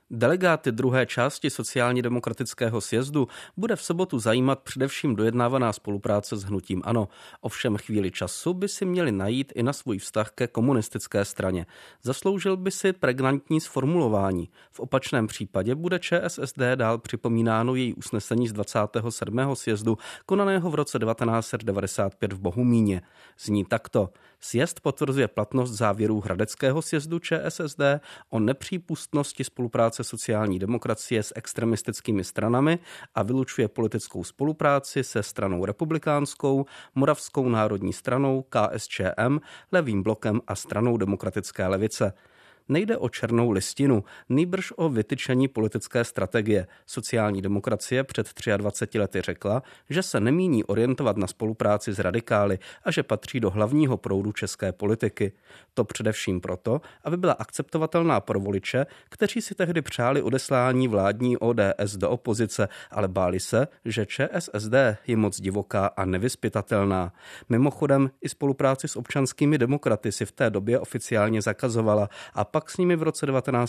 Delegáty druhé části sociálně demokratického sjezdu bude v sobotu zajímat především dojednávaná spolupráce s hnutím ANO. Ovšem chvíli času by si měli najít i na svůj vztah ke komunistické straně. Zasloužil by si pregnantní sformulování. V opačném případě bude ČSSD dál připomínáno její usnesení z 27. sjezdu konaného v roce 1995 v Bohumíně. Zní takto. Sjezd potvrzuje platnost závěrů hradeckého sjezdu ČSSD o nepřípustnosti spolupráce sociální demokracie s extremistickými stranami a vylučuje politickou spolupráci se stranou republikánskou, Moravskou národní stranou, KSČM, Levým blokem a stranou demokratické levice. Nejde o černou listinu, nýbrž o vytyčení politické strategie. Sociální demokracie před 23 lety řekla, že se nemíní orientovat na spolupráci s radikály a že patří do hlavního proudu české politiky. To především proto, aby byla akceptovatelná pro voliče, kteří si tehdy přáli odeslání vládní ODS do opozice, ale báli se, že ČSSD je moc divoká a nevyzpytatelná. Mimochodem i spolupráci s občanskými demokraty si v té době oficiálně zakazovala a pak s nimi v roce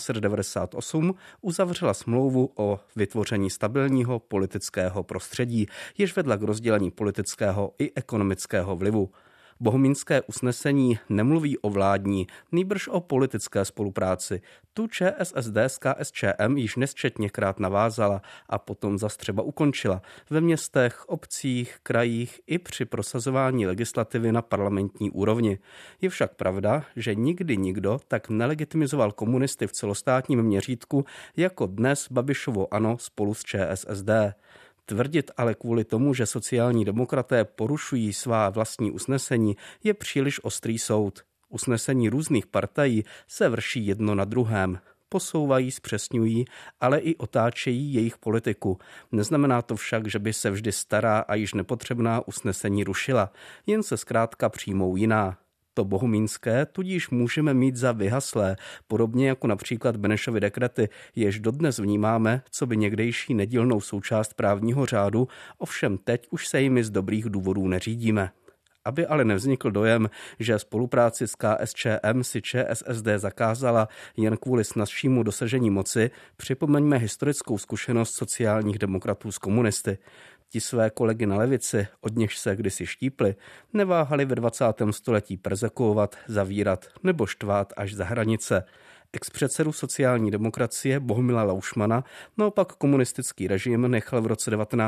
1998 uzavřela smlouvu o vytvoření stabilního politického prostředí, jež vedla k rozdělení politického i ekonomického vlivu. Bohumínské usnesení nemluví o vládní, nýbrž o politické spolupráci. Tu ČSSD s KSČM již nesčetněkrát navázala a potom zas třeba ukončila ve městech, obcích, krajích i při prosazování legislativy na parlamentní úrovni. Je však pravda, že nikdy nikdo tak nelegitimizoval komunisty v celostátním měřítku jako dnes Babišovo ANO spolu s ČSSD. Tvrdit ale kvůli tomu, že sociální demokraté porušují svá vlastní usnesení, je příliš ostrý soud. Usnesení různých partají se vrší jedno na druhém. Posouvají, zpřesňují, ale i otáčejí jejich politiku. Neznamená to však, že by se vždy stará a již nepotřebná usnesení rušila, jen se zkrátka přijmou jiná. To bohumínské tudíž můžeme mít za vyhaslé, podobně jako například Benešovy dekrety, jež dodnes vnímáme, co by někdejší nedílnou součást právního řádu, ovšem teď už se jimi z dobrých důvodů neřídíme. Aby ale nevznikl dojem, že spolupráci s KSČM si ČSSD zakázala jen kvůli snazšímu dosažení moci, připomeňme historickou zkušenost sociálních demokratů s komunisty. Ti své kolegy na levici, od nichž se kdysi štípli, neváhali ve 20. století perzekuovat, zavírat nebo štvát až za hranice. Expředsedu sociální demokracie Bohumila Laušmana naopak komunistický režim nechal v roce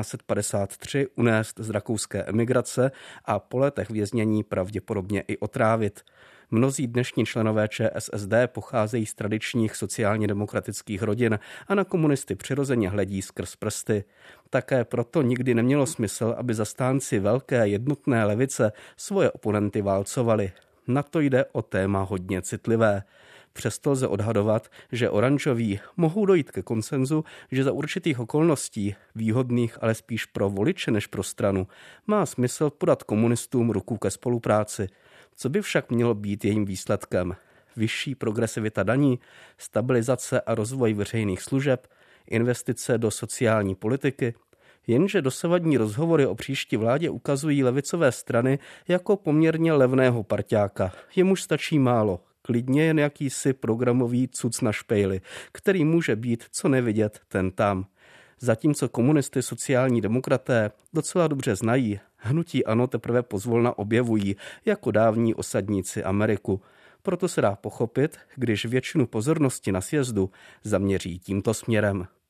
1953 unést z rakouské emigrace a po letech věznění pravděpodobně i otrávit. Mnozí dnešní členové ČSSD pocházejí z tradičních sociálně demokratických rodin a na komunisty přirozeně hledí skrz prsty. Také proto nikdy nemělo smysl, aby zastánci velké jednotné levice svoje oponenty válcovali. Na to jde o téma hodně citlivé. Přesto lze odhadovat, že oranžoví mohou dojít ke konsenzu, že za určitých okolností, výhodných ale spíš pro voliče než pro stranu, má smysl podat komunistům ruku ke spolupráci. Co by však mělo být jejím výsledkem? Vyšší progresivita daní, stabilizace a rozvoj veřejných služeb, investice do sociální politiky? Jenže dosavadní rozhovory o příští vládě ukazují levicové strany jako poměrně levného parťáka. Jemuž stačí málo. Klidně jen jakýsi programový cuc na špejli, který může být co nevidět, ten tam. Zatímco komunisty sociální demokraté docela dobře znají, hnutí ANO teprve pozvolna objevují jako dávní osadníci Ameriku. Proto se dá pochopit, když většinu pozornosti na sjezdu zaměří tímto směrem.